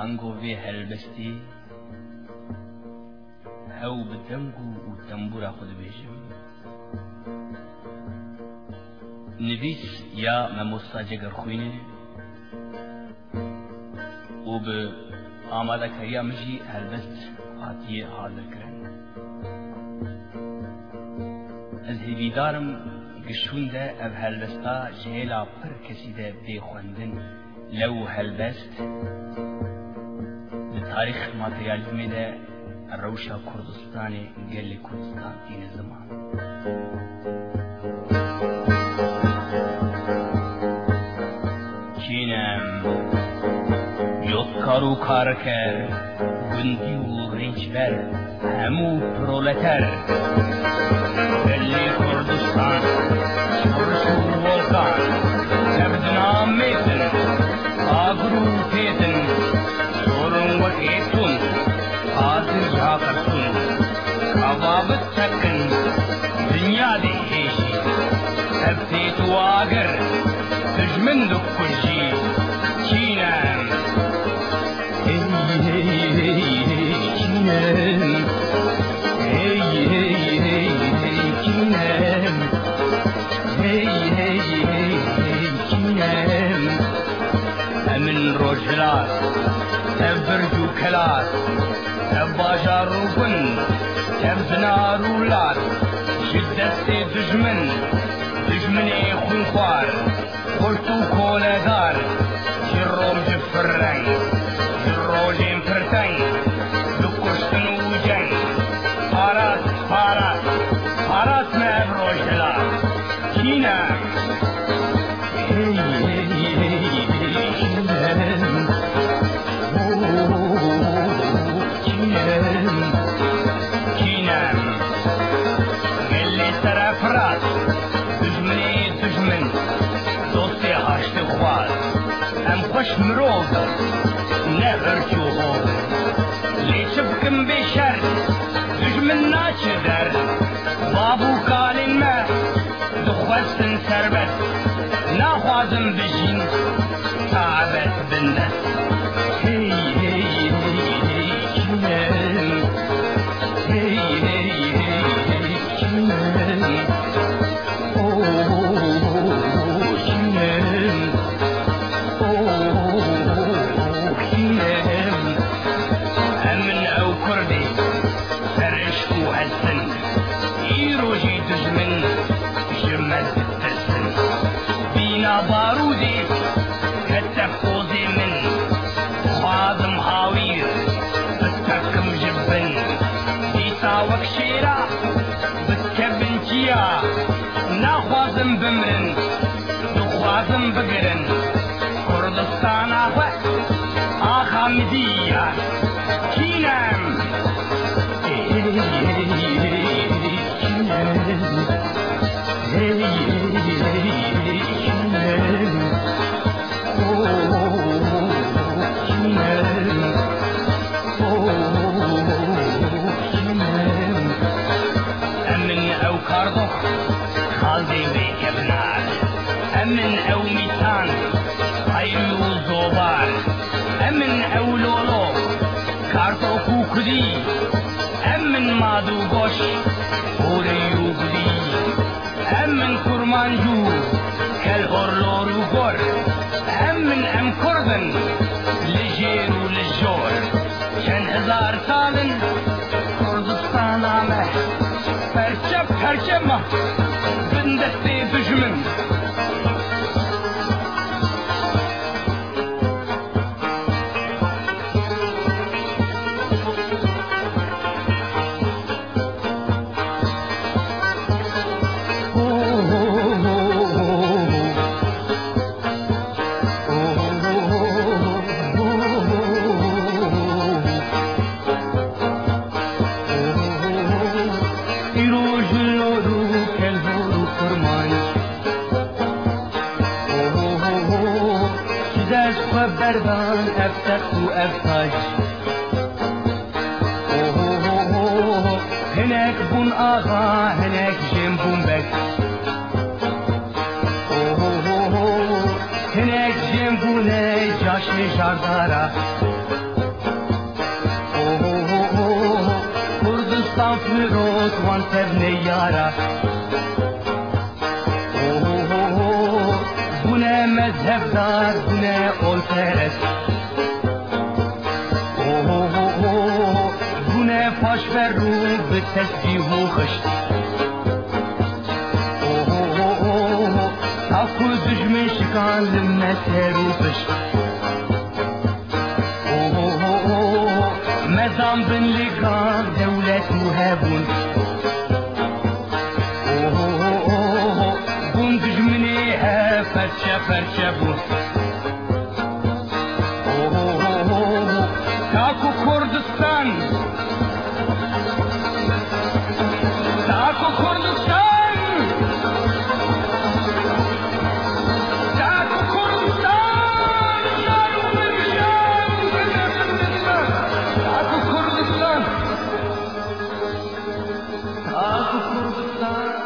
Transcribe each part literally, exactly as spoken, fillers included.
هنگو وی هلبستی او بدنگو و تنبورا خود بیجم نویس یا مموسا جگر خوینه و به آماده کریا مجی هلبست آتیه حاضر کرن از هیویدارم گشونده او هلبستا جهیلا پر کسیده بیخوندن لو هلبست بتاریخ ماتریالیزمی ده روشا کردستان گل کردستان این زمان چینم جوکارو کارکر گندی و رنجبر همو پرولتر گل کردستان شورشو ولکان نبدنا میتن آگرو تیتن شورن و ایتون آتش آکرتون کبابت چکن دنیا دی ایشی هفتی تو آگر دجمن دو کجی چینم هی هی هی هی چینم هی هی هی هی چینم هی هی هی هی چینم امن روجلات تبرجو کلات تباجار روبن تبزنا رولات شدست دجمن دجمنی خونخوار خلطو کولدار جروم جفرن جروجین پرتن دکشتن و جنگ پاراس پاراس پاراس میں روشلا چینم هی هی هی هی چینم خوش مروضة نغرچو هون لیشبکم بشر دجمن ناچدر بابو کالین ما دخوستن سربت ناخوازم بجین تعبت بندس هی هی هی هی چینم هی هی هی هی چینم اوه چینم بارودي كتب خوزي من خاضم هاوير بتكم جبن ديسا وكشيرا بتكبن جيا ناخوازم بمرن نخوازم بقرن كردستان آخوة آخا مدية كينام أمن أو ميتان عيلو زوبار أمن أو لولو كارتو كوكدي أمن مادو غوش أوريو بدي أمن كرمانجو كالغرلورو غور أمن أم كردن لجيرو للجور كان هزار سالن كردستان عمه فرشب فرشبه بندستي دجمن بردان افتخ و افتاج هناك بون آغا هناك جيم بون بك هناك جيم بون جاشن جاردارا تبني يارا بنا مذهب دار بنا أول فرس بنا فاش فرو بالتسبيح وخش تاكو دجمن شكان لما سيرو بش مزام بن لقان دولة مهابون بون دجمنيها فرشة فرشة بون تاكو كردستان تاكو كردستان تاكو كردستان تاكو كردستان تاكو كردستان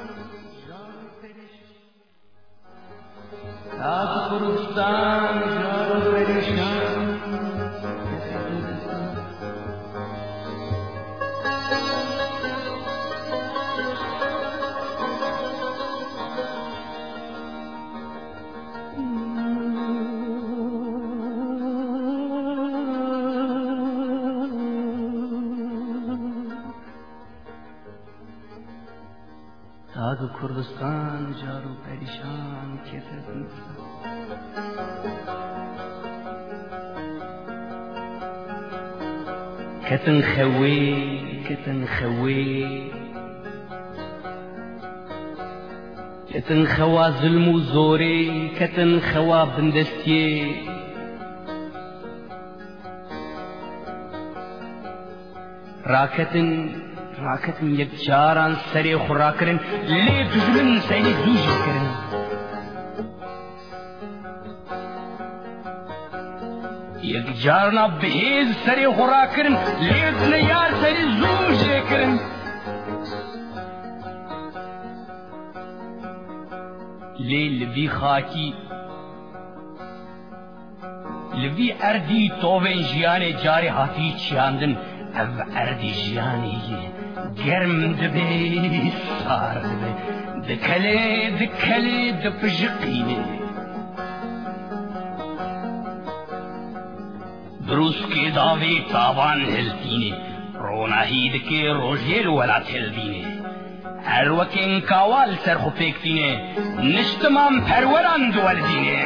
تاكو كردستان جارو پریشان تاکو کردستان جارو پریشان کیسے کتن خوی کتن خوی کتن خوا ظلم و زوری کتن خوا بندستی راکتن راکتن یک جاران سری خورا کرن لی دجمن سینی زوجی کرن یک جارنا بهیز سری خورا کرن لی دنیار سری زوجی کرن لی لبی خاکی لبی اردی تووین جیان جاری حافی چیاندن او اردی جیانی گرم دبی سار دبی دکلی دکلی دپجقینه دروس کی داوی تاوان هلتینه روناهی دکی روژیل ولات هلدینه هر وکن کاوال سرخو پیکتینه نشتمام پروران دوالدینه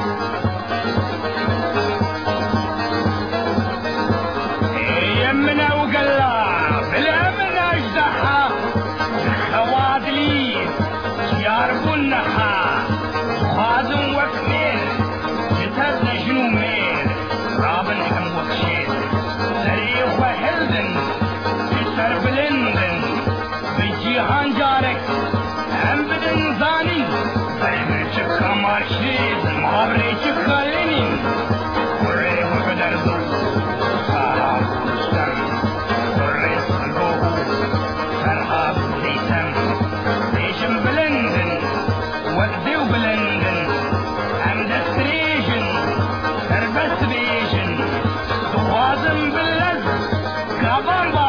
يمنا وقلا بالامنا اجدحها خوادلي ياربونها خادم وكمير جترنا شنو مير رابن هم وكشير سريخ وهلدن بسر بلندن بجيهان جارك هم بدن زاني بريبرچك كمارشيز محابريچك خالينين وريه وقدر دو Come on,